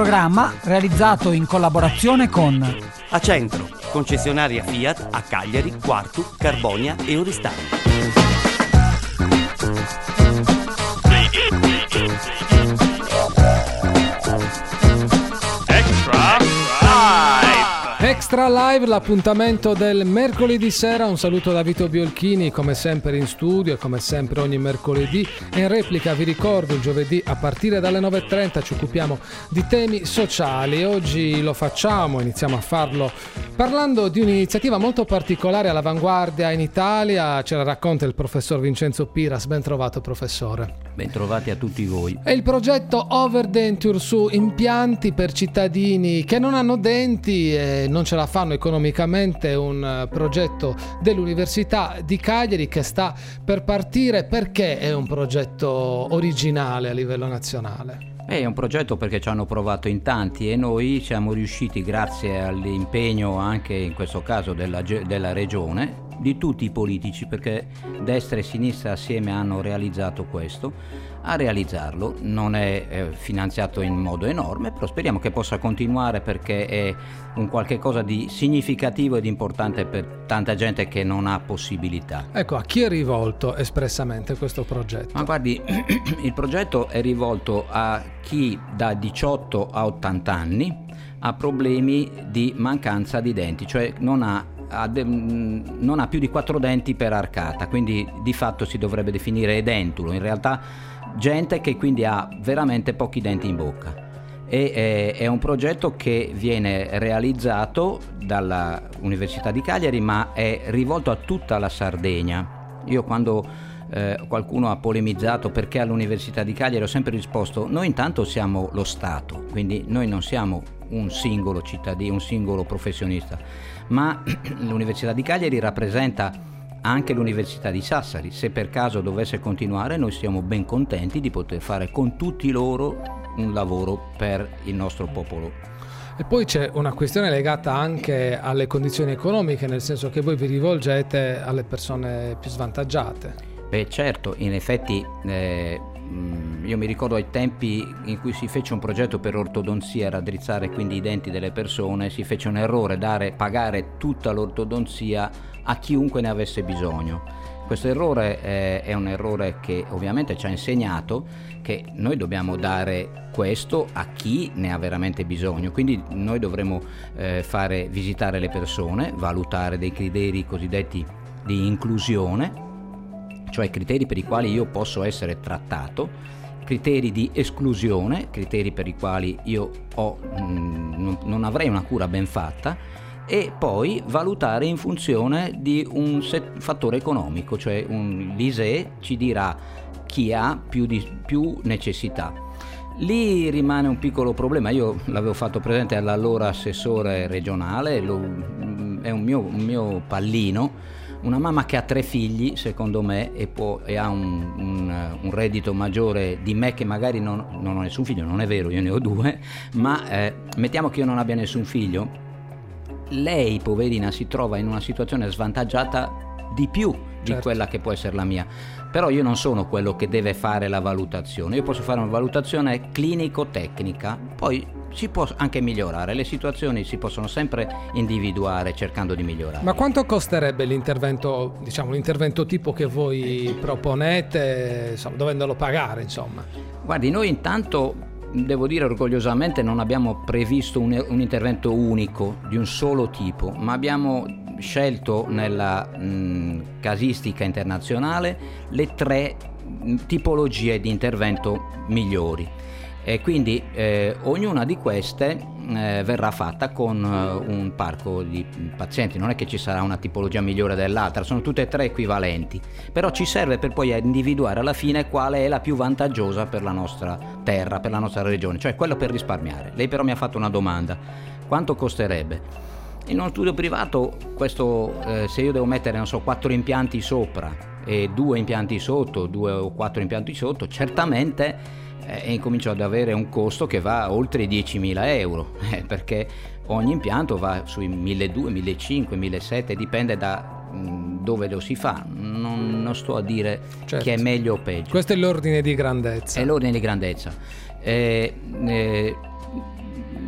programma realizzato in collaborazione con Acentro, concessionaria Fiat a Cagliari, Quartu, Carbonia e Oristano. Extra Live, l'appuntamento del mercoledì sera. Un saluto da Vito Biolchini, come sempre in studio e come sempre ogni mercoledì. E in replica vi ricordo, il giovedì a partire dalle 9.30 ci occupiamo di temi sociali. Oggi lo facciamo, iniziamo a farlo parlando di un'iniziativa molto particolare all'avanguardia in Italia. Ce la racconta il professor Vincenzo Piras. Ben trovato, professore. Bentrovati a tutti voi. È il progetto Overdenture su impianti per cittadini che non hanno denti e non ce la fanno economicamente, un progetto dell'Università di Cagliari che sta per partire. Perché è un progetto originale a livello nazionale? È un progetto perché ci hanno provato in tanti e noi siamo riusciti, grazie all'impegno anche in questo caso della regione, di tutti i politici, perché destra e sinistra assieme hanno realizzato questo, a realizzarlo. Non è finanziato in modo enorme, però speriamo che possa continuare, perché è un qualche cosa di significativo ed importante per tanta gente che non ha possibilità. Ecco, a chi è rivolto espressamente questo progetto? Ma guardi, il progetto è rivolto a chi da 18 a 80 anni ha problemi di mancanza di denti, cioè non ha più di 4 denti per arcata, quindi di fatto si dovrebbe definire edentulo, in realtà gente che quindi ha veramente pochi denti in bocca. È un progetto che viene realizzato dalla Università di Cagliari, ma è rivolto a tutta la Sardegna. Io quando qualcuno ha polemizzato perché all'Università di Cagliari ho sempre risposto: noi intanto siamo lo Stato, quindi noi non siamo un singolo cittadino, un singolo professionista, ma l'Università di Cagliari rappresenta anche l'Università di Sassari. Se per caso dovesse continuare, noi siamo ben contenti di poter fare con tutti loro un lavoro per il nostro popolo. E poi c'è una questione legata anche alle condizioni economiche, nel senso che voi vi rivolgete alle persone più svantaggiate. Beh, certo, in effetti io mi ricordo ai tempi in cui si fece un progetto per ortodonzia, raddrizzare quindi i denti delle persone, si fece un errore, pagare tutta l'ortodonzia a chiunque ne avesse bisogno. Questo errore è un errore che ovviamente ci ha insegnato che noi dobbiamo dare questo a chi ne ha veramente bisogno, quindi noi dovremo fare visitare le persone, valutare dei criteri cosiddetti di inclusione, cioè criteri per i quali io posso essere trattato, criteri di esclusione, criteri per i quali io non avrei una cura ben fatta, e poi valutare in funzione di un fattore economico, cioè l'ISEE ci dirà chi ha più necessità. Lì rimane un piccolo problema, io l'avevo fatto presente all'allora assessore regionale, è un mio pallino. Una mamma che ha 3 figli, secondo me, e ha un reddito maggiore di me, che magari non ho nessun figlio, non è vero, io ne ho 2, ma mettiamo che io non abbia nessun figlio, lei, poverina, si trova in una situazione svantaggiata di più di quella che può essere la mia. Però io non sono quello che deve fare la valutazione, io posso fare una valutazione clinico-tecnica, poi si può anche migliorare, le situazioni si possono sempre individuare cercando di migliorare. Ma quanto costerebbe l'intervento, diciamo l'intervento tipo che voi proponete, insomma, dovendolo pagare, insomma? Guardi, noi intanto, devo dire orgogliosamente, non abbiamo previsto un intervento unico di un solo tipo, ma abbiamo scelto nella casistica internazionale le 3 tipologie di intervento migliori. E quindi ognuna di queste verrà fatta con un parco di pazienti, non è che ci sarà una tipologia migliore dell'altra, sono tutte e 3 equivalenti, però ci serve per poi individuare alla fine quale è la più vantaggiosa per la nostra terra, per la nostra regione, cioè quello per risparmiare. Lei però mi ha fatto una domanda: quanto costerebbe? In uno studio privato questo, se io devo mettere 4 impianti sopra e 2 impianti sotto, 2 o 4 impianti sotto, certamente incomincio ad avere un costo che va oltre i 10.000 euro, perché ogni impianto va sui 1.200, 1.500, 1.700, dipende da dove lo si fa. Non sto a dire che è meglio o peggio. Questo è l'ordine di grandezza. È l'ordine di grandezza.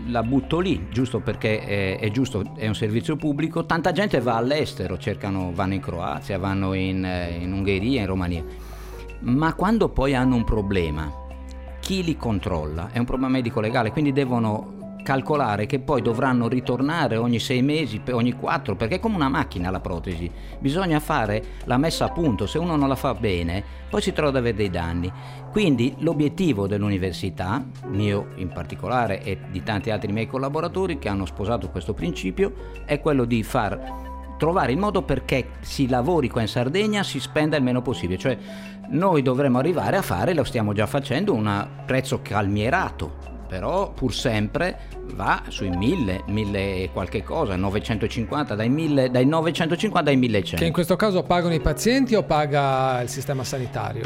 la butto lì, giusto perché è giusto, è un servizio pubblico. Tanta gente va all'estero, vanno in Croazia, vanno in Ungheria, in Romania, ma quando poi hanno un problema, chi li controlla? È un problema medico-legale, quindi devono calcolare che poi dovranno ritornare ogni 6 mesi, ogni 4, perché è come una macchina la protesi, bisogna fare la messa a punto, se uno non la fa bene poi si trova ad avere dei danni. Quindi l'obiettivo dell'università, mio in particolare e di tanti altri miei collaboratori che hanno sposato questo principio, è quello di trovare il modo perché si lavori qua in Sardegna, si spenda il meno possibile, cioè noi dovremmo arrivare a fare, lo stiamo già facendo, un prezzo calmierato, però pur sempre va sui 1000 e qualche cosa, 950, dai 950 ai 1100. Che in questo caso pagano i pazienti o paga il sistema sanitario?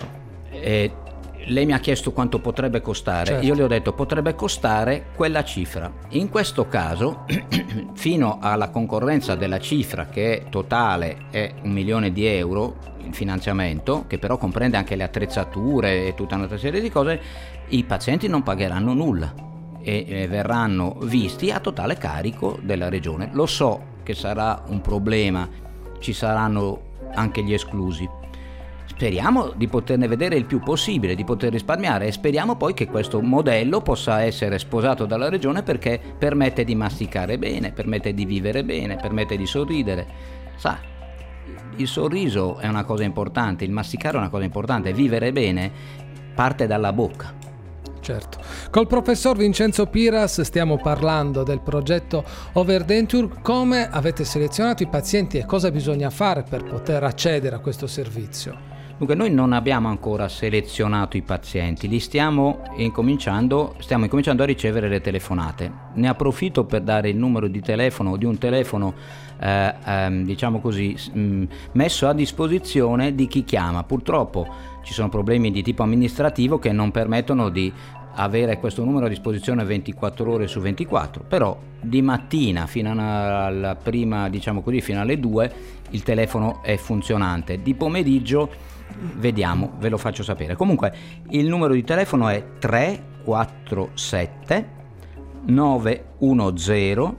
Lei mi ha chiesto quanto potrebbe costare, certo. Io le ho detto potrebbe costare quella cifra. In questo caso, fino alla concorrenza della cifra che è totale è 1 milione di euro, il finanziamento, che però comprende anche le attrezzature e tutta un'altra serie di cose, i pazienti non pagheranno nulla e verranno visti a totale carico della regione. Lo so che sarà un problema, ci saranno anche gli esclusi. Speriamo di poterne vedere il più possibile, di poter risparmiare, e speriamo poi che questo modello possa essere sposato dalla regione, perché permette di masticare bene, permette di vivere bene, permette di sorridere. Sa, il sorriso è una cosa importante, il masticare è una cosa importante, vivere bene parte dalla bocca. Certo. Col professor Vincenzo Piras stiamo parlando del progetto Overdenture. Come avete selezionato i pazienti e cosa bisogna fare per poter accedere a questo servizio? Dunque, noi non abbiamo ancora selezionato i pazienti, li stiamo incominciando a ricevere le telefonate. Ne approfitto per dare il numero di telefono, di un telefono diciamo così, messo a disposizione di chi chiama. Purtroppo ci sono problemi di tipo amministrativo che non permettono di avere questo numero a disposizione 24 ore su 24, però di mattina fino alla prima, diciamo così, fino alle 2 il telefono è funzionante. Di pomeriggio vediamo, ve lo faccio sapere. Comunque il numero di telefono è 347 910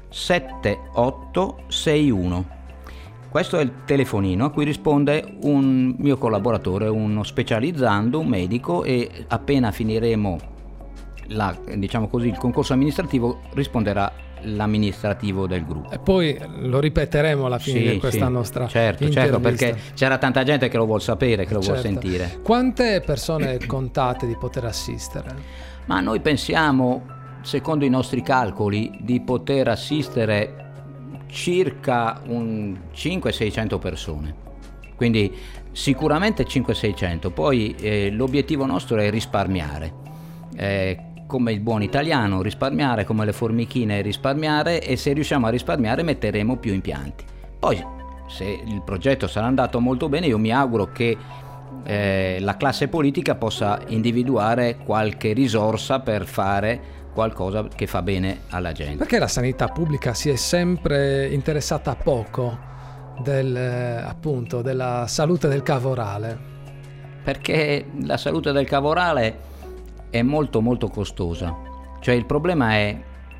7861. Questo è il telefonino a cui risponde un mio collaboratore, uno specializzando, un medico, e appena finiremo diciamo così, il concorso amministrativo risponderà l'amministrativo del gruppo. E poi lo ripeteremo alla fine di questa nostra intervista. Certo, perché c'era tanta gente che lo vuol sapere, che lo vuol sentire. Quante persone contate di poter assistere? Ma noi pensiamo, secondo i nostri calcoli, di poter assistere circa 500-600 persone, quindi sicuramente 500-600. Poi l'obiettivo nostro è risparmiare, come il buon italiano, risparmiare, come le formichine risparmiare, e se riusciamo a risparmiare metteremo più impianti. Poi se il progetto sarà andato molto bene, io mi auguro che la classe politica possa individuare qualche risorsa per fare qualcosa che fa bene alla gente. Perché la sanità pubblica si è sempre interessata poco appunto della salute del cavorale? Perché la salute del cavorale è molto molto costosa. Cioè il problema è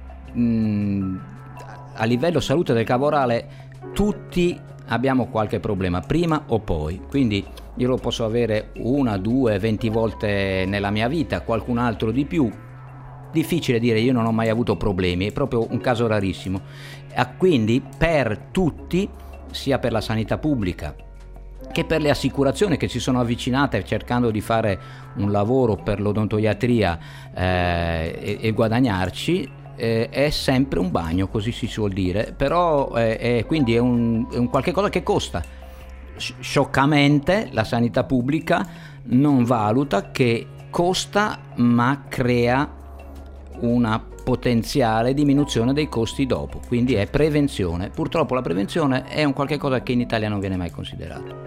a livello salute del cavorale tutti abbiamo qualche problema prima o poi, quindi io lo posso avere 1, 2, 20 volte nella mia vita, qualcun altro di più. Difficile dire, io non ho mai avuto problemi, è proprio un caso rarissimo. Quindi per tutti, sia per la sanità pubblica che per le assicurazioni che si sono avvicinate cercando di fare un lavoro per l'odontoiatria e guadagnarci, è sempre un bagno, così si suol dire, però quindi è un qualche cosa che costa. Scioccamente la sanità pubblica non valuta che costa, ma crea una potenziale diminuzione dei costi dopo, quindi è prevenzione. Purtroppo la prevenzione è un qualche cosa che in Italia non viene mai considerato.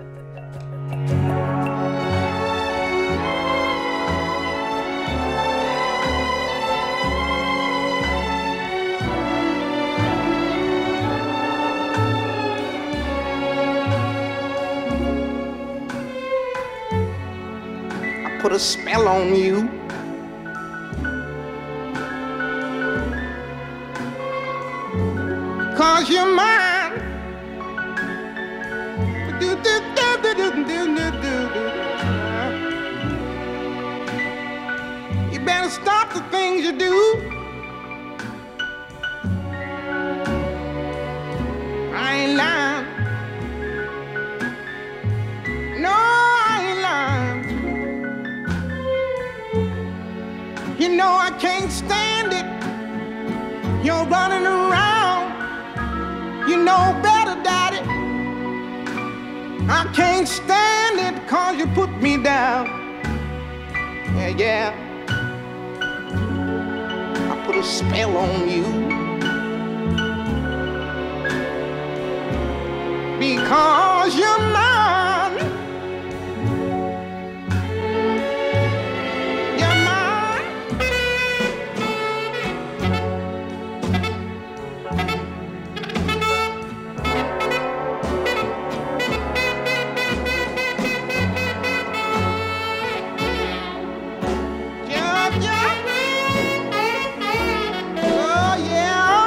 I put a spell on you. because you're mine. You better stop the things you do. I ain't lying. No, I ain't lying. You know I can't stand it. You're running around. You know better, Daddy. I can't stand it 'cause you put me down. Yeah, yeah. I put a spell on you. Because you're mine. You're mine. Yeah, yeah. Oh, yeah.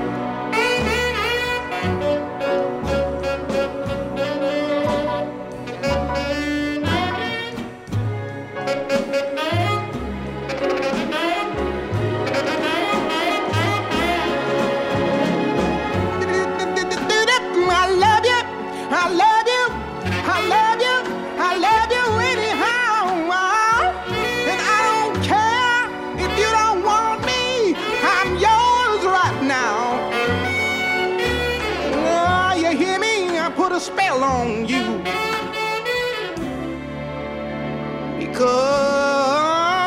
I love you, I love you, I love you, I love you anyhow. And I don't care if you don't want me, I'm yours right now. Oh, you hear me? I put a spell on you. Because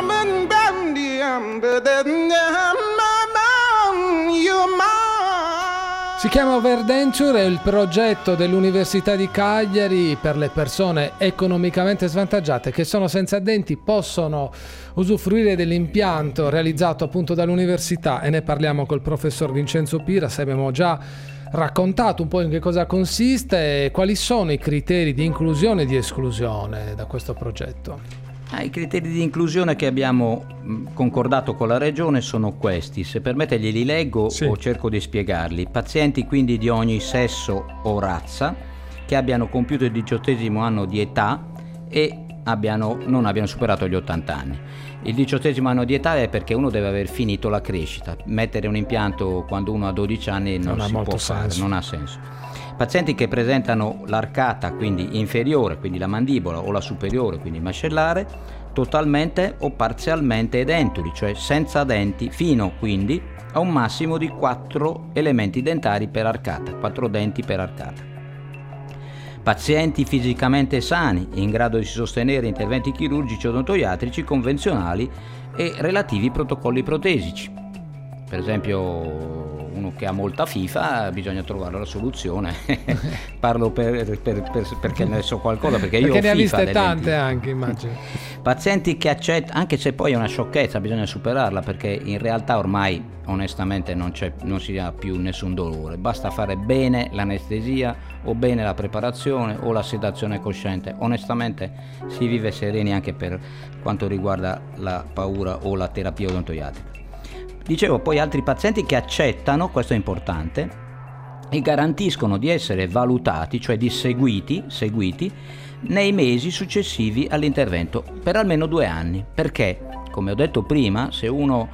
you're mine. Si chiama Overdenture, è il progetto dell'Università di Cagliari per le persone economicamente svantaggiate che sono senza denti, possono usufruire dell'impianto realizzato appunto dall'università, e ne parliamo col professor Vincenzo Piras. Abbiamo già raccontato un po' in che cosa consiste e quali sono i criteri di inclusione e di esclusione da questo progetto. I criteri di inclusione che abbiamo concordato con la Regione sono questi. Se permette glieli leggo, sì, o cerco di spiegarli. Pazienti quindi di ogni sesso o razza che abbiano compiuto il 18° anno di età e non abbiano superato gli 80 anni. Il 18° anno di età è perché uno deve aver finito la crescita. Mettere un impianto quando uno ha 12 anni non si può fare, non ha senso. Pazienti che presentano l'arcata, quindi inferiore, quindi la mandibola, o la superiore, quindi mascellare, totalmente o parzialmente edentuli, cioè senza denti, fino quindi a un massimo di 4 elementi dentari per arcata, 4 denti per arcata. Pazienti fisicamente sani, in grado di sostenere interventi chirurgici o odontoiatrici convenzionali e relativi protocolli protesici. Per esempio, uno che ha molta fifa, bisogna trovare la soluzione. Parlo perché ne so qualcosa, perché io ho ne ha FIFA viste tante lenti. anche, immagino. Pazienti che accettano, anche se poi è una sciocchezza, bisogna superarla, perché in realtà ormai onestamente non si ha più nessun dolore, basta fare bene l'anestesia o bene la preparazione o la sedazione cosciente. Onestamente si vive sereni anche per quanto riguarda la paura o la terapia odontoiatrica. Dicevo, poi altri pazienti che accettano, questo è importante, e garantiscono di essere valutati, cioè di seguiti nei mesi successivi all'intervento per almeno 2 anni. Perché, come ho detto prima, se uno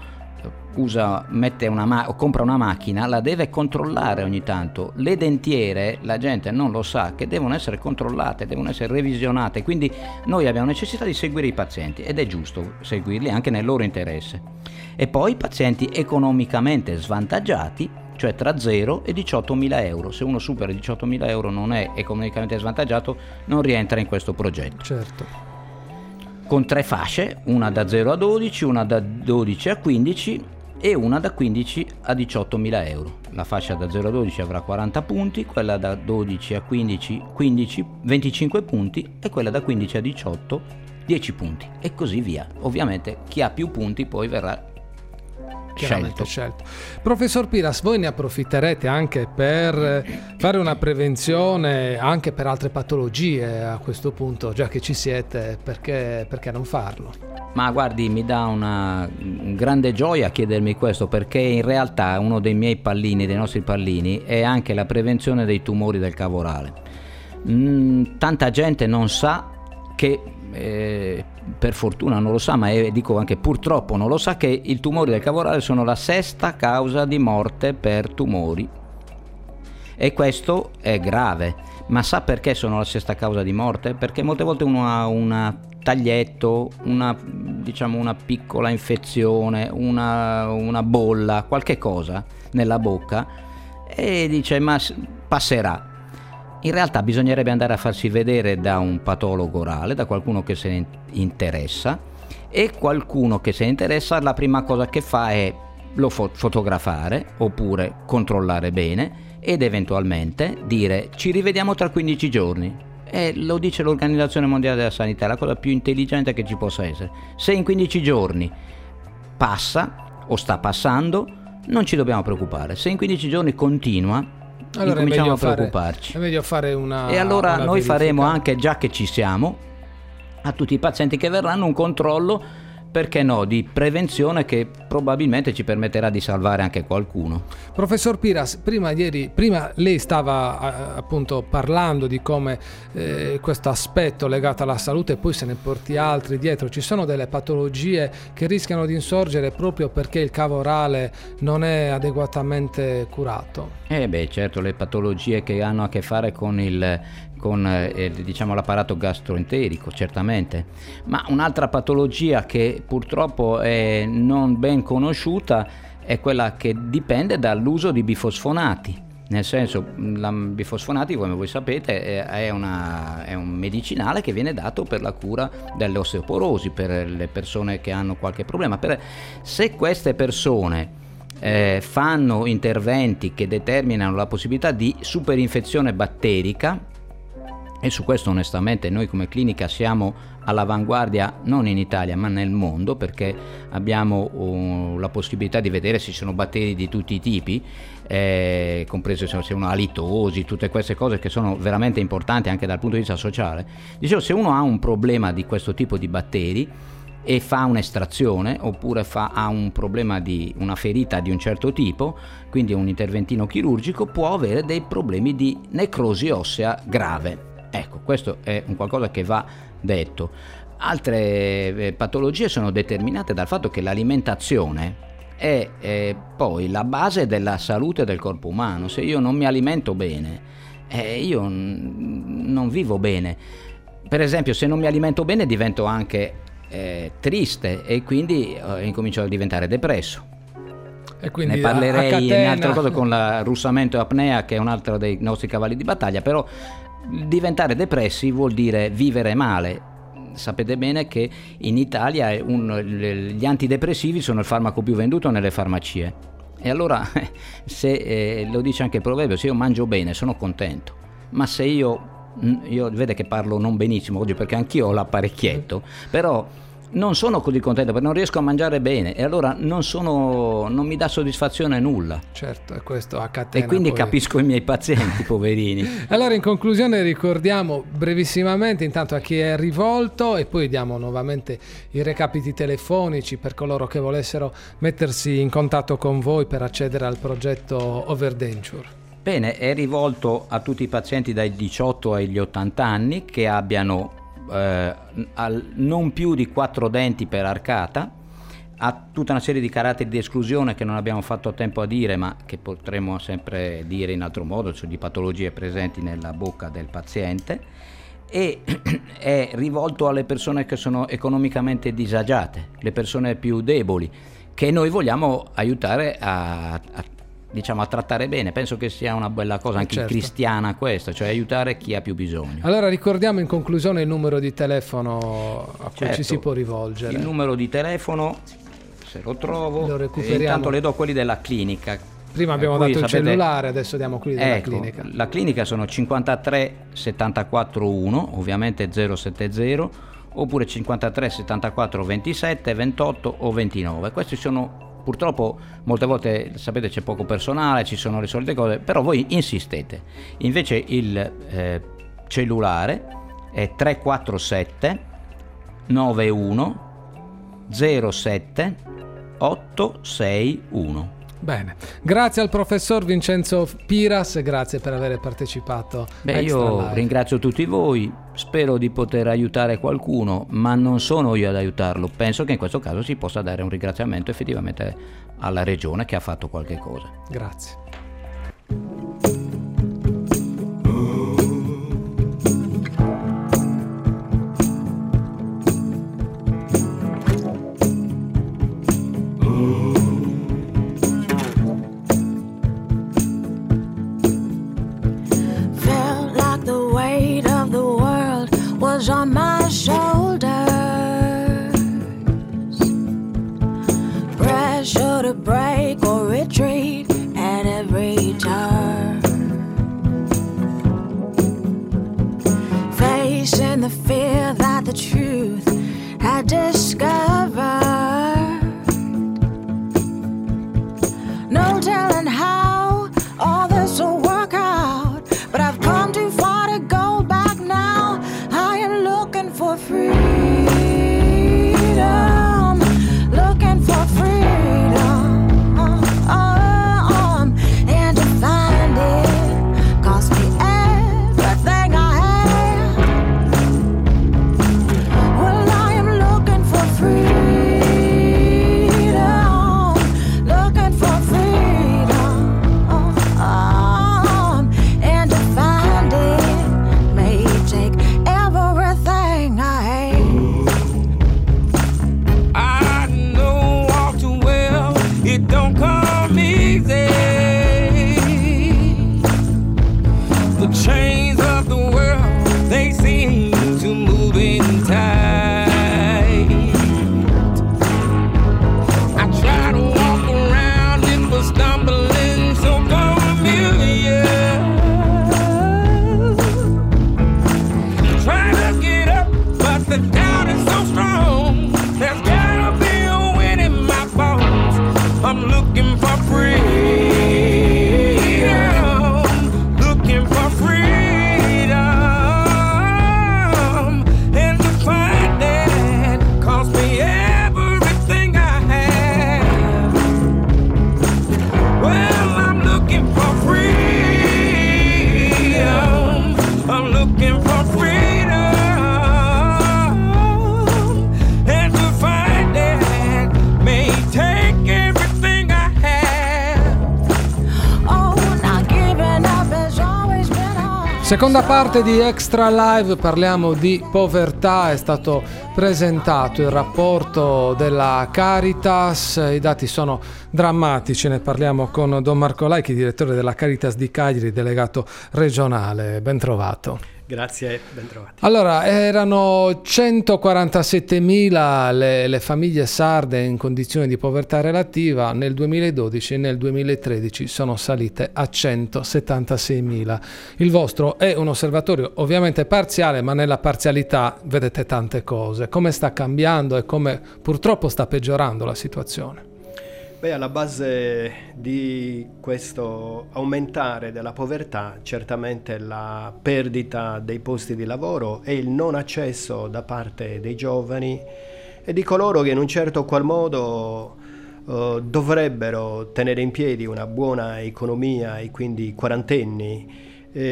compra una macchina, la deve controllare ogni tanto. Le dentiere, la gente non lo sa, che devono essere controllate, devono essere revisionate, quindi noi abbiamo necessità di seguire i pazienti ed è giusto seguirli anche nel loro interesse. E poi pazienti economicamente svantaggiati, cioè tra 0 e 18.000 euro. Se uno supera i 18.000 euro non è economicamente svantaggiato, non rientra in questo progetto. Certo. Con 3 fasce, una da 0 a 12, una da 12 a 15 e una da 15 a 18.000 euro. La fascia da 0 a 12 avrà 40 punti, quella da 12 a 15, 25 punti e quella da 15 a 18 10 punti e così via. Ovviamente chi ha più punti poi verrà chiaramente scelto. Professor Piras, voi ne approfitterete anche per fare una prevenzione anche per altre patologie a questo punto, già che ci siete, perché non farlo? Ma guardi, mi dà una grande gioia chiedermi questo, perché in realtà uno dei miei pallini, dei nostri pallini, è anche la prevenzione dei tumori del cavo orale. Tanta gente non sa che, per fortuna non lo sa, ma dico anche purtroppo non lo sa, che i tumori del cavo orale sono la 6ª causa di morte per tumori. E questo è grave. Ma sa perché sono la 6ª causa di morte? Perché molte volte uno ha un taglietto, una piccola infezione, una bolla, qualche cosa nella bocca, e dice ma passerà. In realtà bisognerebbe andare a farsi vedere da un patologo orale, da qualcuno che se ne interessa, e qualcuno che se ne interessa la prima cosa che fa è lo fotografare oppure controllare bene ed eventualmente dire ci rivediamo tra 15 giorni. E lo dice l'Organizzazione Mondiale della Sanità, è la cosa più intelligente che ci possa essere. Se in 15 giorni passa o sta passando, non ci dobbiamo preoccupare. Se in 15 giorni continua, allora cominciamo a preoccuparci. È meglio fare una. E allora una noi verifica. faremo anche, già che ci siamo, a tutti i pazienti che verranno un controllo, perché no, di prevenzione, che probabilmente ci permetterà di salvare anche qualcuno. Professor Piras, prima lei stava appunto parlando di come questo aspetto legato alla salute, e poi se ne porti altri dietro. Ci sono delle patologie che rischiano di insorgere proprio perché il cavo orale non è adeguatamente curato? Certo, le patologie che hanno a che fare con l'apparato gastroenterico, certamente. Ma un'altra patologia che purtroppo è non ben conosciuta è quella che dipende dall'uso di bifosfonati. Nel senso, bifosfonati, come voi sapete, è un medicinale che viene dato per la cura dell'osteoporosi, per le persone che hanno qualche problema. Se queste persone fanno interventi che determinano la possibilità di superinfezione batterica, e su questo onestamente noi come clinica siamo all'avanguardia non in Italia ma nel mondo, perché abbiamo la possibilità di vedere se ci sono batteri di tutti i tipi, compreso se uno ha litosi, tutte queste cose che sono veramente importanti anche dal punto di vista sociale. Dicevo, se uno ha un problema di questo tipo di batteri e fa un'estrazione, oppure ha un problema di una ferita di un certo tipo, quindi un interventino chirurgico, può avere dei problemi di necrosi ossea grave. Ecco, questo è un qualcosa che va detto. Altre patologie sono determinate dal fatto che l'alimentazione è poi la base della salute del corpo umano. Se io non mi alimento bene, io non vivo bene. Per esempio, se non mi alimento bene divento anche triste, e quindi incomincio a diventare depresso. E quindi ne parlerei in altre cose con la russamento e apnea, che è un altro dei nostri cavalli di battaglia. Però diventare depressi vuol dire vivere male. Sapete bene che in Italia gli antidepressivi sono il farmaco più venduto nelle farmacie, e allora se lo dice anche il proverbio, se io mangio bene sono contento, ma se io vede che parlo non benissimo oggi perché anch'io ho l'apparecchietto, però non sono così contento perché non riesco a mangiare bene, e allora non mi dà soddisfazione nulla. Certo, e questo a catena. E quindi poi capisco i miei pazienti, poverini. Allora, in conclusione, ricordiamo brevissimamente intanto a chi è rivolto, e poi diamo nuovamente i recapiti telefonici per coloro che volessero mettersi in contatto con voi per accedere al progetto Overdenture. Bene, è rivolto a tutti i pazienti dai 18 agli 80 anni che abbiano non più di 4 denti per arcata, ha tutta una serie di caratteri di esclusione che non abbiamo fatto tempo a dire, ma che potremmo sempre dire in altro modo, cioè di patologie presenti nella bocca del paziente, e è rivolto alle persone che sono economicamente disagiate, le persone più deboli, che noi vogliamo aiutare a trattare bene. Penso che sia una bella cosa anche cristiana questa, cioè aiutare chi ha più bisogno. Allora ricordiamo in conclusione il numero di telefono a cui ci si può rivolgere. Il numero di telefono, se lo trovo, lo recuperiamo. Intanto le do quelli della clinica. Prima abbiamo dato il cellulare, adesso diamo quelli della clinica. La clinica sono 53 74 1, ovviamente 070, oppure 53 74 27 28 o 29. Questi sono purtroppo molte volte, sapete, c'è poco personale, ci sono le solite cose, però voi insistete. Invece il cellulare è 347 91 07 861. Bene, grazie al professor Vincenzo Piras e grazie per aver partecipato. Io ringrazio tutti voi, spero di poter aiutare qualcuno, ma non sono io ad aiutarlo. Penso che in questo caso si possa dare un ringraziamento effettivamente alla regione che ha fatto qualche cosa. Grazie. On my shoulders, pressure to break or retreat at every turn, facing the fear that the truth had discovered. No telling how all this will work out, but I've come too far to go back now. Looking for freedom, looking for freedom, and to find it cost me everything I have. Well, I am looking for freedom, looking for freedom, and to find it may take everything I hate. I know all too well it don't come easy. The chains of the world, they seem to move in tight. I try to walk around it, but stumbling so familiar. The doubt is so strong, there's gotta be a wind in my bones. I'm looking for freedom, looking for freedom, and to find that cost me everything I have. Well, I'm looking for freedom, I'm looking for freedom. Seconda parte di Extra Live, parliamo di povertà. È stato presentato il rapporto della Caritas, i dati sono drammatici, ne parliamo con Don Marco Laichi, direttore della Caritas di Cagliari, delegato regionale. Ben trovato. Grazie, ben trovati. Allora, erano 147.000 le famiglie sarde in condizioni di povertà relativa, nel 2012 e nel 2013 sono salite a 176.000. Il vostro è un osservatorio ovviamente parziale, ma nella parzialità vedete tante cose. Come sta cambiando e come purtroppo sta peggiorando la situazione? Beh, alla base di questo aumentare della povertà, certamente la perdita dei posti di lavoro e il non accesso da parte dei giovani e di coloro che in un certo qual modo dovrebbero tenere in piedi una buona economia, e quindi quarantenni,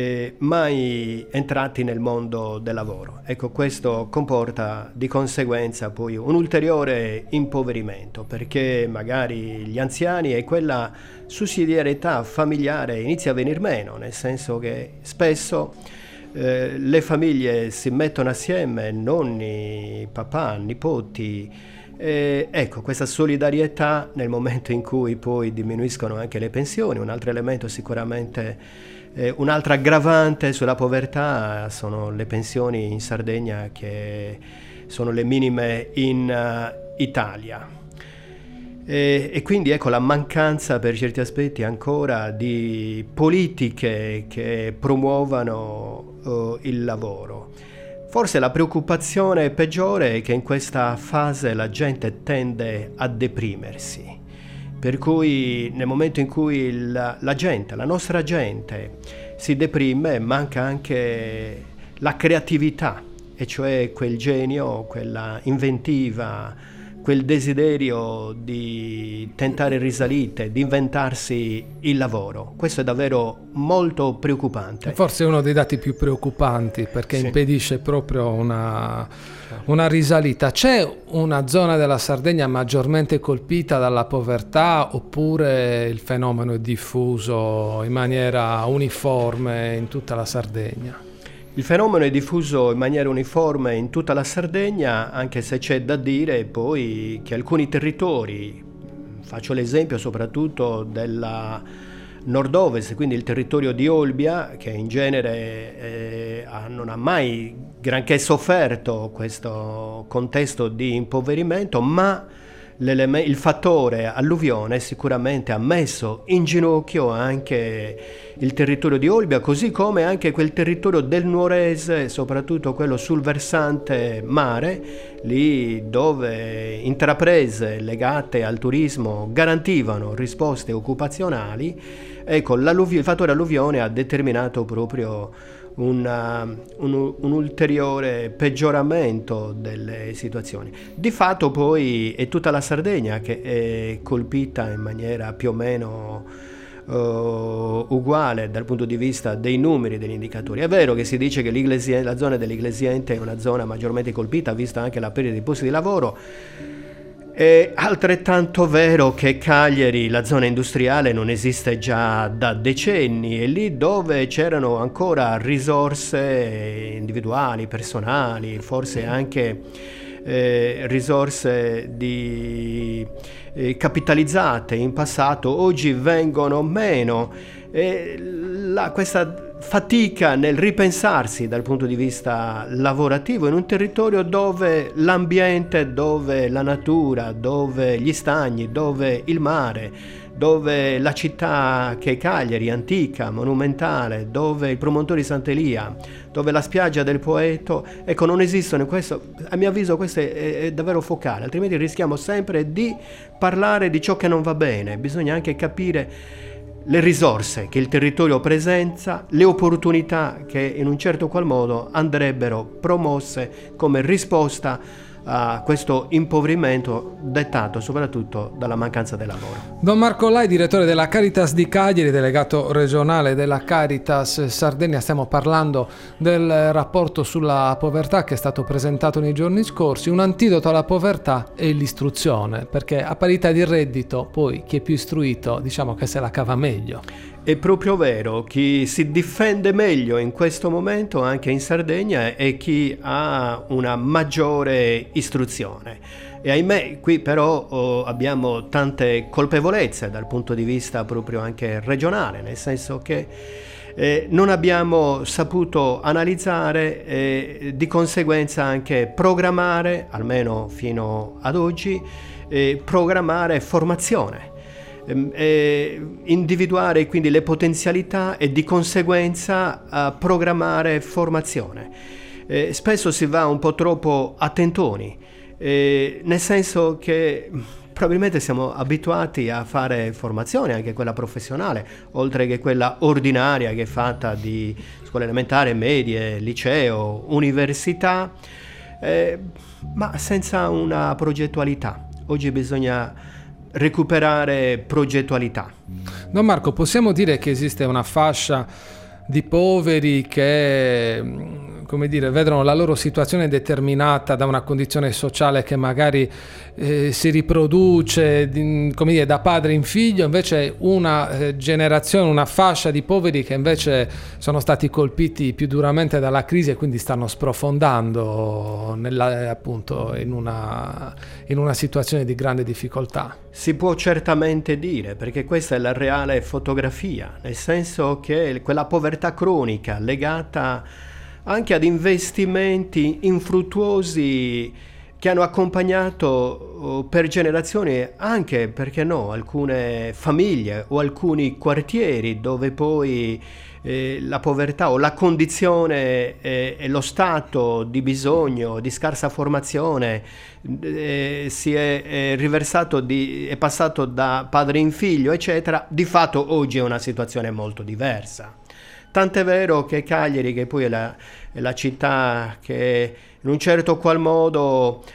mai entrati nel mondo del lavoro. Ecco, questo comporta di conseguenza poi un ulteriore impoverimento, perché magari gli anziani e quella sussidiarietà familiare inizia a venir meno, nel senso che spesso le famiglie si mettono assieme, nonni, papà, nipoti. Ecco, questa solidarietà nel momento in cui poi diminuiscono anche le pensioni. Un altro elemento sicuramente, un'altra aggravante sulla povertà sono le pensioni in Sardegna, che sono le minime in Italia. E quindi ecco la mancanza per certi aspetti ancora di politiche che promuovano il lavoro. Forse la preoccupazione peggiore è che in questa fase la gente tende a deprimersi, per cui nel momento in cui la gente, la nostra gente si deprime, manca anche la creatività, e cioè quel genio, quella inventiva, quel desiderio di tentare risalite, di inventarsi il lavoro. Questo è davvero molto preoccupante. Forse è uno dei dati più preoccupanti, perché Sì. impedisce proprio una risalita. C'è una zona della Sardegna maggiormente colpita dalla povertà, oppure il fenomeno è diffuso in maniera uniforme in tutta la Sardegna? Il fenomeno è diffuso in maniera uniforme in tutta la Sardegna, anche se c'è da dire poi che alcuni territori, faccio l'esempio soprattutto della nord-ovest, quindi il territorio di Olbia, che in genere non ha mai granché sofferto questo contesto di impoverimento, ma il fattore alluvione sicuramente ha messo in ginocchio anche il territorio di Olbia, così come anche quel territorio del Nuorese, soprattutto quello sul versante mare, lì dove intraprese legate al turismo garantivano risposte occupazionali. Ecco, il fattore alluvione ha determinato proprio un ulteriore peggioramento delle situazioni. Di fatto poi è tutta la Sardegna che è colpita in maniera più o meno uguale dal punto di vista dei numeri, degli indicatori. È vero che si dice che la zona dell'Iglesiente è una zona maggiormente colpita, vista anche la perdita di posti di lavoro. È altrettanto vero che Cagliari, la zona industriale, non esiste già da decenni, e lì dove c'erano ancora risorse individuali, personali, forse anche risorse capitalizzate in passato, oggi vengono meno. Questa fatica nel ripensarsi dal punto di vista lavorativo in un territorio dove l'ambiente, dove la natura, dove gli stagni, dove il mare, dove la città che è Cagliari, antica, monumentale, dove il promontorio di Sant'Elia, dove la spiaggia del Poeto, ecco, non esistono. Questo, a mio avviso, questo è davvero focale, altrimenti rischiamo sempre di parlare di ciò che non va bene. Bisogna anche capire le risorse che il territorio presenta, le opportunità che in un certo qual modo andrebbero promosse come risposta a questo impoverimento dettato soprattutto dalla mancanza del lavoro. Don Marco Lai, direttore della Caritas di Cagliari, delegato regionale della Caritas Sardegna. Stiamo parlando del rapporto sulla povertà che è stato presentato nei giorni scorsi. Un antidoto alla povertà è l'istruzione, perché a parità di reddito poi chi è più istruito diciamo che se la cava meglio. È proprio vero, chi si difende meglio in questo momento anche in Sardegna è chi ha una maggiore istruzione. E ahimè qui però abbiamo tante colpevolezze dal punto di vista proprio anche regionale, nel senso che non abbiamo saputo analizzare e di conseguenza anche programmare, almeno fino ad oggi, programmare formazione. Individuare quindi le potenzialità e di conseguenza programmare formazione. Spesso si va un po' troppo a tentoni, nel senso che probabilmente siamo abituati a fare formazione, anche quella professionale, oltre che quella ordinaria che è fatta di scuole elementari, medie, liceo, università, ma senza una progettualità. Oggi bisogna recuperare progettualità. Don Marco, possiamo dire che esiste una fascia di poveri che, come dire, vedono la loro situazione determinata da una condizione sociale che magari si riproduce, come dire, da padre in figlio, invece una generazione, una fascia di poveri che invece sono stati colpiti più duramente dalla crisi e quindi stanno sprofondando appunto in una situazione di grande difficoltà. Si può certamente dire, perché questa è la reale fotografia, nel senso che quella povertà cronica legata anche ad investimenti infruttuosi che hanno accompagnato per generazioni anche, perché no, alcune famiglie o alcuni quartieri dove poi la povertà o la condizione e lo stato di bisogno, di scarsa formazione si è riversato, è passato da padre in figlio, eccetera. Di fatto oggi è una situazione molto diversa. Tant'è vero che Cagliari, che poi è la città che in un certo qual modo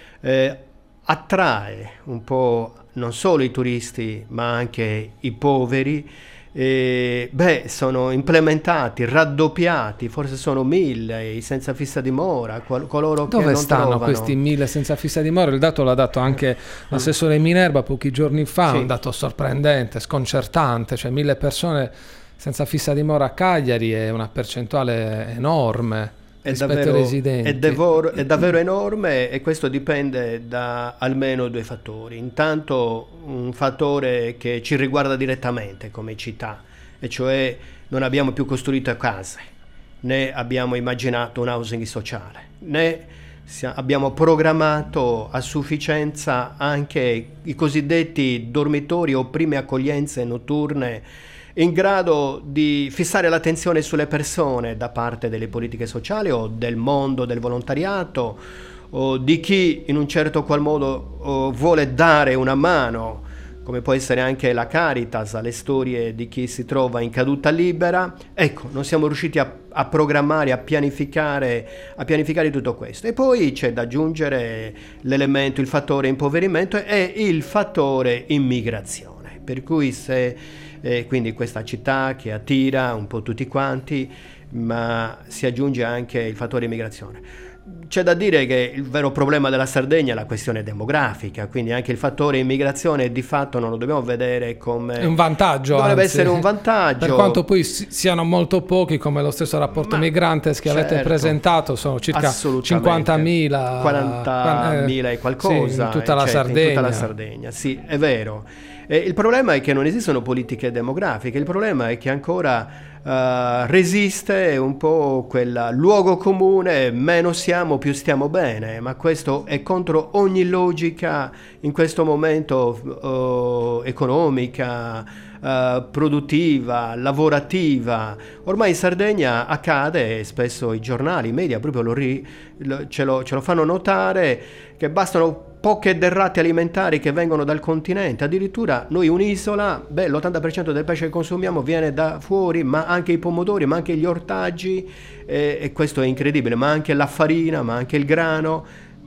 attrae un po' non solo i turisti ma anche i poveri, sono implementati, raddoppiati, forse sono 1000 i senza fissa dimora, coloro che dove non stanno trovano. Questi 1000 senza fissa dimora? Il dato l'ha dato anche l'assessore Minerva pochi giorni fa, un dato sorprendente, sconcertante, cioè 1000 persone senza fissa dimora a Cagliari è una percentuale enorme rispetto ai residenti. È davvero enorme, e questo dipende da almeno 2 fattori. Intanto un fattore che ci riguarda direttamente come città, e cioè non abbiamo più costruito case, né abbiamo immaginato un housing sociale, né abbiamo programmato a sufficienza anche i cosiddetti dormitori o prime accoglienze notturne in grado di fissare l'attenzione sulle persone da parte delle politiche sociali o del mondo del volontariato o di chi in un certo qual modo vuole dare una mano, come può essere anche la Caritas, alle storie di chi si trova in caduta libera. Ecco, non siamo riusciti a programmare, a pianificare tutto questo. E poi c'è da aggiungere l'elemento, il fattore impoverimento e il fattore immigrazione, per cui quindi questa città che attira un po' tutti quanti, ma si aggiunge anche il fattore immigrazione. C'è da dire che il vero problema della Sardegna è la questione demografica, quindi anche il fattore immigrazione di fatto non lo dobbiamo vedere come un vantaggio, dovrebbe essere un vantaggio, per quanto poi siano molto pochi, come lo stesso rapporto Migrantes che avete presentato, sono circa 50.000 40.000 e qualcosa in tutta la Sardegna. In tutta la Sardegna, sì, è vero. Il problema è che non esistono politiche demografiche, il problema è che ancora resiste un po' quel luogo comune, meno siamo più stiamo bene, ma questo è contro ogni logica in questo momento economica, produttiva, lavorativa. Ormai in Sardegna accade, e spesso i giornali, i media proprio ce lo fanno notare, che bastano poche derrate alimentari che vengono dal continente. Addirittura noi un'isola, l'80% del pesce che consumiamo viene da fuori, ma anche i pomodori, ma anche gli ortaggi, e questo è incredibile, ma anche la farina, ma anche il grano.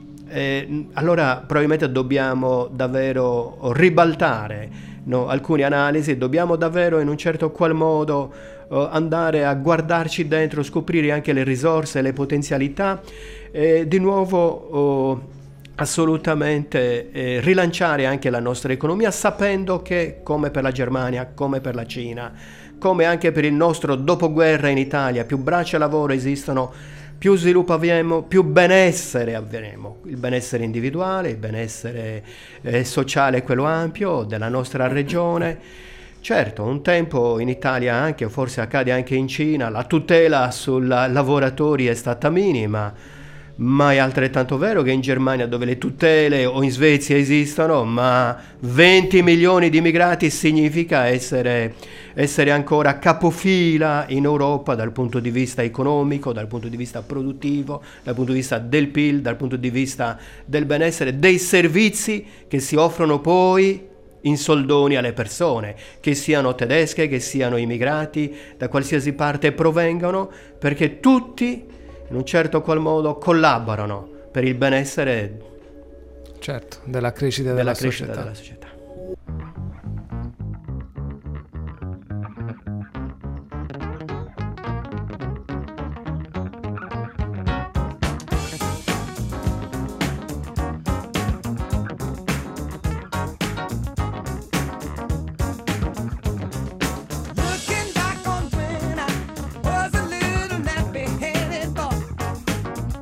Allora probabilmente dobbiamo davvero ribaltare alcune analisi, dobbiamo davvero in un certo qual modo andare a guardarci dentro, scoprire anche le risorse, le potenzialità, e di nuovo assolutamente rilanciare anche la nostra economia, sapendo che, come per la Germania, come per la Cina, come anche per il nostro dopoguerra in Italia, più braccia lavoro esistono, più sviluppo avremo, più benessere avremo, il benessere individuale, il benessere sociale, quello ampio della nostra regione. Certo, un tempo in Italia, anche forse accade anche in Cina, la tutela sui lavoratori è stata minima, ma è altrettanto vero che in Germania, dove le tutele, o in Svezia esistono, ma 20 milioni di immigrati significa essere ancora capofila in Europa dal punto di vista economico, dal punto di vista produttivo, dal punto di vista del PIL, dal punto di vista del benessere, dei servizi che si offrono poi in soldoni alle persone, che siano tedesche, che siano immigrati, da qualsiasi parte provengano, perché tutti in un certo qual modo collaborano per il benessere, certo, della crescita della società.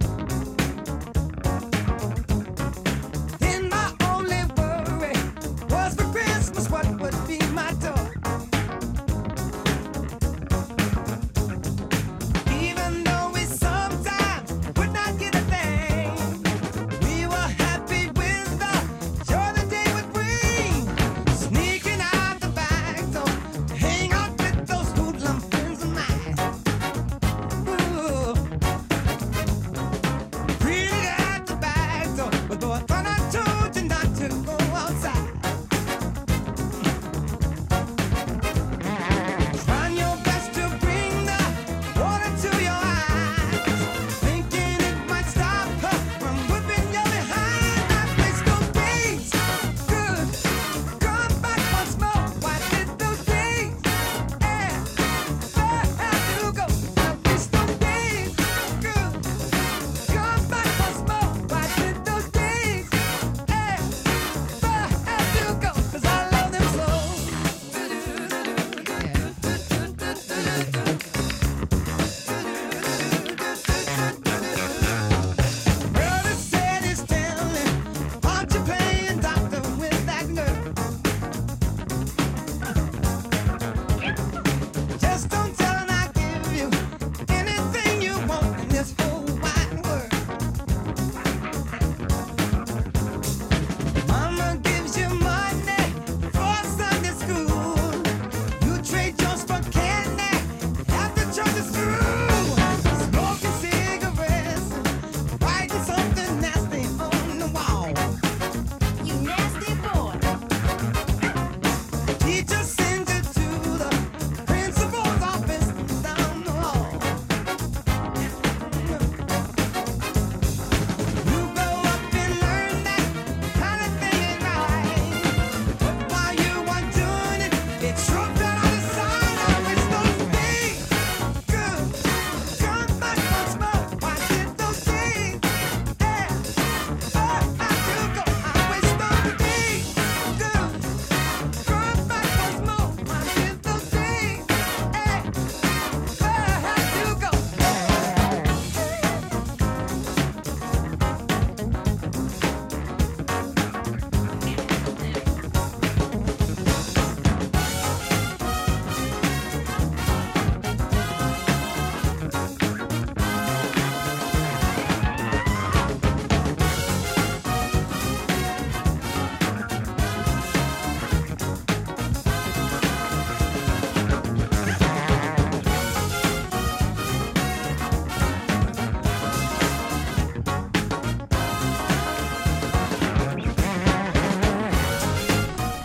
What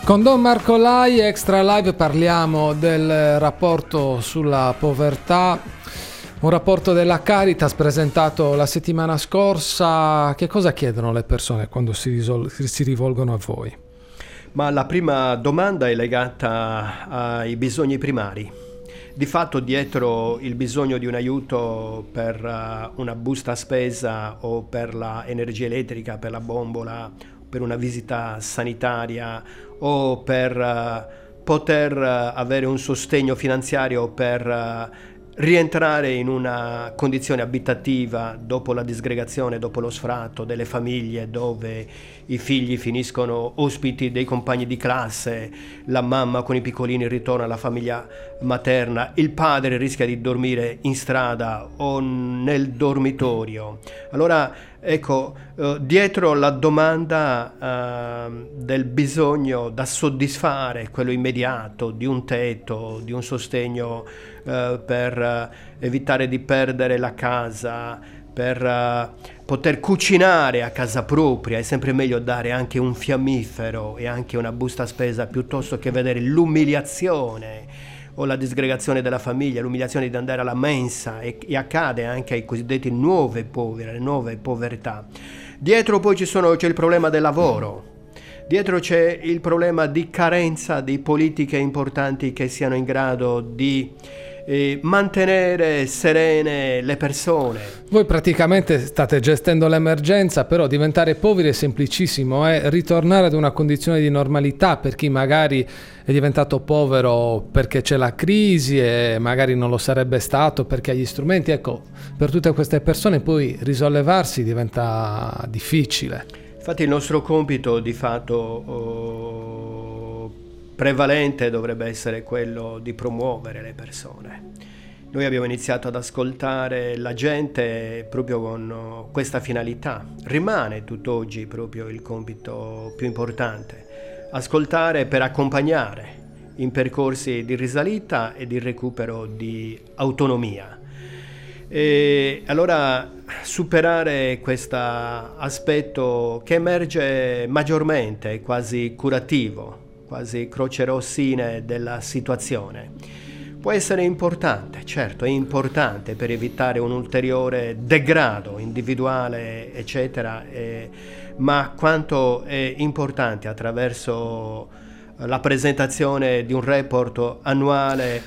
Con Don Marco Lai, Extra Live, parliamo del rapporto sulla povertà, un rapporto della Caritas presentato la settimana scorsa. Che cosa chiedono le persone quando si rivolgono a voi? Ma la prima domanda è legata ai bisogni primari. Di fatto dietro il bisogno di un aiuto per una busta spesa o per l'energia elettrica, per la bombola, per una visita sanitaria o per poter avere un sostegno finanziario per rientrare in una condizione abitativa dopo la disgregazione, dopo lo sfratto delle famiglie dove i figli finiscono ospiti dei compagni di classe, la mamma con i piccolini ritorna alla famiglia materna, il padre rischia di dormire in strada o nel dormitorio. Allora ecco, dietro la domanda del bisogno da soddisfare, quello immediato, di un tetto, di un sostegno per evitare di perdere la casa, per poter cucinare a casa propria, è sempre meglio dare anche un fiammifero e anche una busta spesa piuttosto che vedere l'umiliazione o la disgregazione della famiglia, l'umiliazione di andare alla mensa, e accade anche ai cosiddetti nuovi poveri, le nuove povertà. Dietro poi c'è il problema del lavoro, dietro c'è il problema di carenza di politiche importanti che siano in grado di mantenere serene le persone. Voi praticamente state gestendo l'emergenza, però diventare poveri è semplicissimo, ritornare ad una condizione di normalità per chi magari è diventato povero perché c'è la crisi e magari non lo sarebbe stato perché ha gli strumenti. Ecco, per tutte queste persone poi risollevarsi diventa difficile. Infatti il nostro compito di fatto prevalente dovrebbe essere quello di promuovere le persone. Noi abbiamo iniziato ad ascoltare la gente proprio con questa finalità. Rimane tutt'oggi proprio il compito più importante: ascoltare per accompagnare in percorsi di risalita e di recupero di autonomia. E allora superare questo aspetto che emerge maggiormente, quasi curativo, quasi croce rossine della situazione, può essere importante, certo è importante per evitare un ulteriore degrado individuale eccetera, ma quanto è importante attraverso la presentazione di un report annuale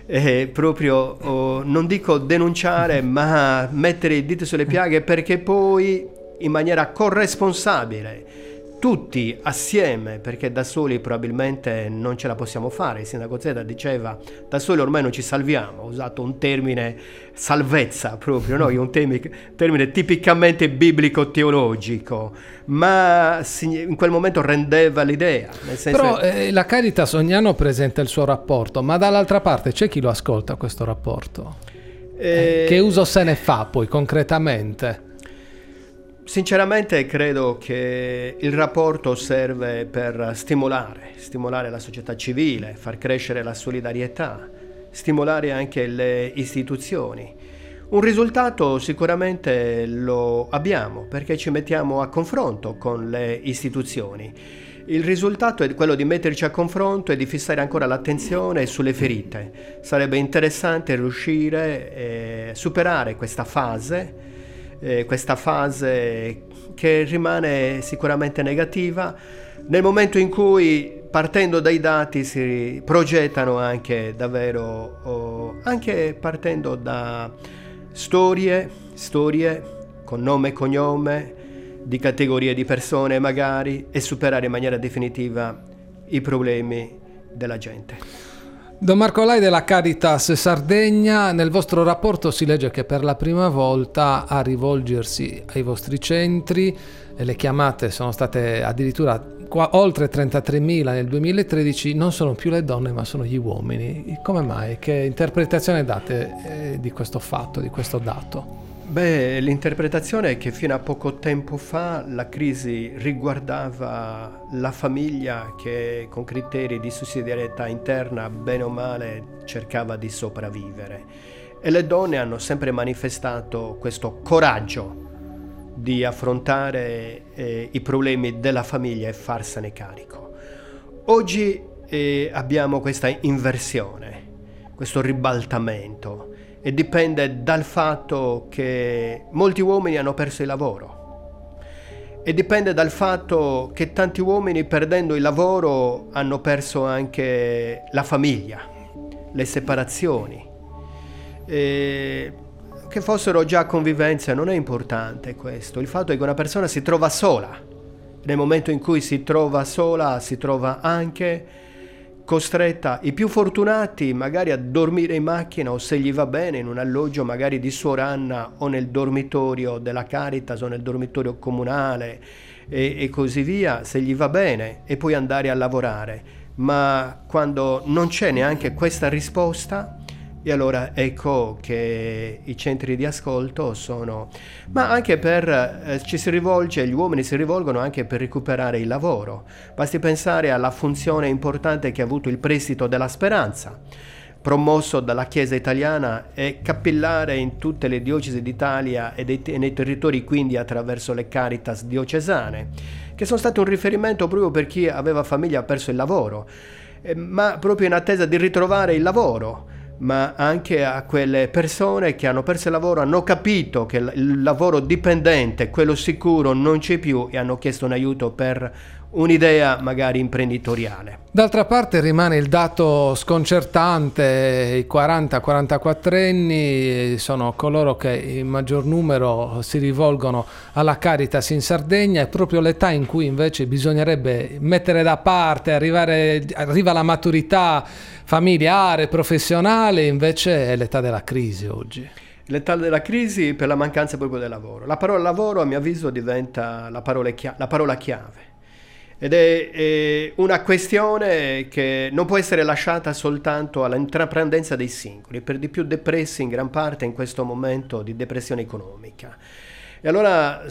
proprio non dico denunciare ma mettere il dito sulle piaghe, perché poi in maniera corresponsabile tutti assieme, perché da soli probabilmente non ce la possiamo fare. Il sindaco Zeta diceva da soli ormai non ci salviamo, ha usato un termine salvezza proprio, no? Un termine tipicamente biblico-teologico, ma in quel momento rendeva l'idea, nel senso. Però la Caritas ogni anno presenta il suo rapporto, ma dall'altra parte c'è chi lo ascolta questo rapporto? Che uso se ne fa poi concretamente? Sinceramente credo che il rapporto serve per stimolare la società civile, far crescere la solidarietà, stimolare anche le istituzioni. Un risultato sicuramente lo abbiamo perché ci mettiamo a confronto con le istituzioni. Il risultato è quello di metterci a confronto e di fissare ancora l'attenzione sulle ferite. Sarebbe interessante riuscire a superare questa fase che rimane sicuramente negativa, nel momento in cui partendo dai dati si progettano anche davvero, anche partendo da storie con nome e cognome di categorie di persone magari, e superare in maniera definitiva i problemi della gente. Don Marco Lai della Caritas Sardegna, nel vostro rapporto si legge che per la prima volta a rivolgersi ai vostri centri le chiamate sono state addirittura oltre 33.000 nel 2013, non sono più le donne ma sono gli uomini. Come mai? Che interpretazione date di questo fatto, di questo dato? Beh, l'interpretazione è che fino a poco tempo fa la crisi riguardava la famiglia che con criteri di sussidiarietà interna bene o male cercava di sopravvivere, e le donne hanno sempre manifestato questo coraggio di affrontare i problemi della famiglia e farsene carico. Oggi abbiamo questa inversione, questo ribaltamento, e dipende dal fatto che molti uomini hanno perso il lavoro, e dipende dal fatto che tanti uomini, perdendo il lavoro, hanno perso anche la famiglia, le separazioni. Che fossero già convivenze non è importante questo, il fatto è che una persona si trova sola. Nel momento in cui si trova sola, si trova anche costretta, i più fortunati magari a dormire in macchina, o se gli va bene in un alloggio magari di Suor Anna, o nel dormitorio della Caritas o nel dormitorio comunale e così via, se gli va bene, e poi andare a lavorare. Ma quando non c'è neanche questa risposta, e allora ecco che i centri di ascolto sono, ma anche ci si rivolge, gli uomini si rivolgono anche per recuperare il lavoro. Basti pensare alla funzione importante che ha avuto il prestito della speranza, promosso dalla Chiesa italiana e capillare in tutte le diocesi d'Italia e nei territori, quindi attraverso le Caritas diocesane, che sono state un riferimento proprio per chi aveva famiglia e ha perso il lavoro, ma proprio in attesa di ritrovare il lavoro, ma anche a quelle persone che hanno perso il lavoro, hanno capito che il lavoro dipendente, quello sicuro, non c'è più, e hanno chiesto un aiuto per un'idea magari imprenditoriale. D'altra parte rimane il dato sconcertante: i 40-44enni sono coloro che in maggior numero si rivolgono alla Caritas in Sardegna, è proprio l'età in cui invece bisognerebbe mettere da parte, arriva la maturità familiare, professionale, invece è l'età della crisi oggi. L'età della crisi per la mancanza proprio del lavoro. La parola lavoro, a mio avviso, diventa la parola chiave. Ed è una questione che non può essere lasciata soltanto all'intraprendenza dei singoli, per di più depressi in gran parte in questo momento di depressione economica. E allora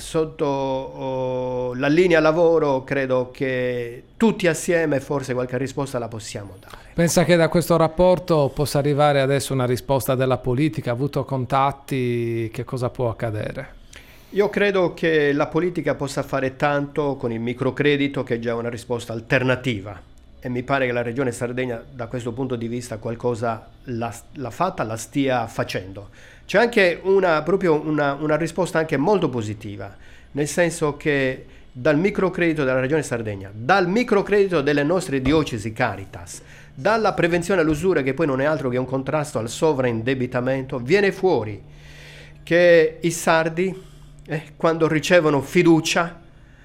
sotto la linea lavoro credo che tutti assieme forse qualche risposta la possiamo dare. Pensa che da questo rapporto possa arrivare adesso una risposta della politica? Ha avuto contatti? Che cosa può accadere? Io credo che la politica possa fare tanto con il microcredito, che è già una risposta alternativa, e mi pare che la Regione Sardegna da questo punto di vista qualcosa la stia facendo. C'è anche una risposta anche molto positiva, nel senso che dal microcredito della Regione Sardegna, dal microcredito delle nostre diocesi Caritas, dalla prevenzione all'usura, che poi non è altro che un contrasto al sovraindebitamento, viene fuori che i sardi, quando ricevono fiducia,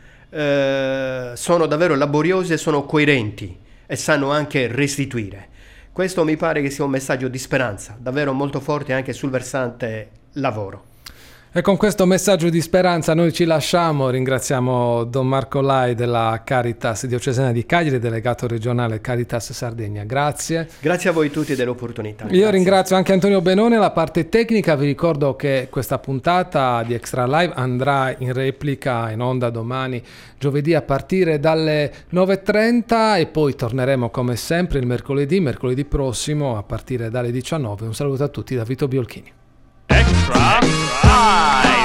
sono davvero laboriosi e sono coerenti e sanno anche restituire. Questo mi pare che sia un messaggio di speranza davvero molto forte anche sul versante lavoro. E con questo messaggio di speranza noi ci lasciamo. Ringraziamo Don Marco Lai della Caritas diocesana di Cagliari, delegato regionale Caritas Sardegna. Grazie. Grazie a voi tutti dell'opportunità. Io ringrazio anche Antonio Benone, la parte tecnica. Vi ricordo che questa puntata di Extra Live andrà in replica in onda domani, giovedì, a partire dalle 9:30, e poi torneremo come sempre il mercoledì prossimo a partire dalle 19. Un saluto a tutti da Vito Biolchini. Extra Live.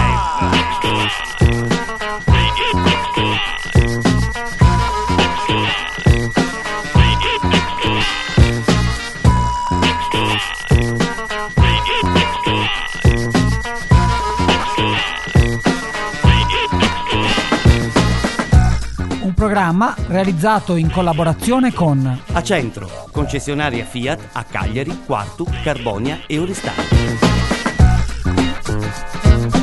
Un programma realizzato in collaborazione con Acentro, concessionaria Fiat a Cagliari, Quartu, Carbonia e Oristano.